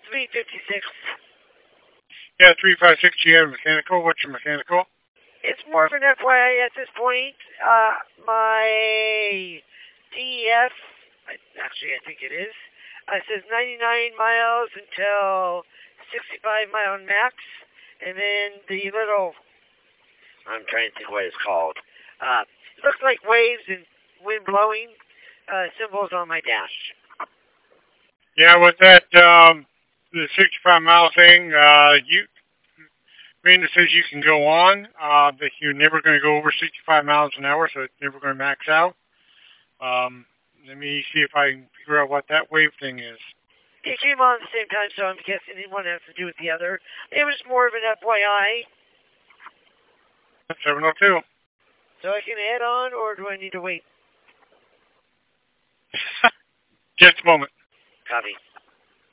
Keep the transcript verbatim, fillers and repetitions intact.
three fifty-six. Yeah, three five six, you have mechanical. What's your mechanical? It's more of an F Y I at this point. Uh, my D E F, actually I think it is, uh, says ninety-nine miles until sixty-five mile max, and then the little, I'm trying to think what it's called. Uh, it looks like waves and wind blowing uh, symbols on my dash. Yeah, with that, um, the sixty-five mile thing, uh, you, Miranda says you can go on, uh, that you're never going to go over sixty-five miles an hour, so it's never going to max out. Um, let me see if I can figure out what that wave thing is. It came on at the same time, so I'm guessing one has to do with the other. It was more of an F Y I. seven oh two. So I can head on, or do I need to wait? Just a moment. Copy.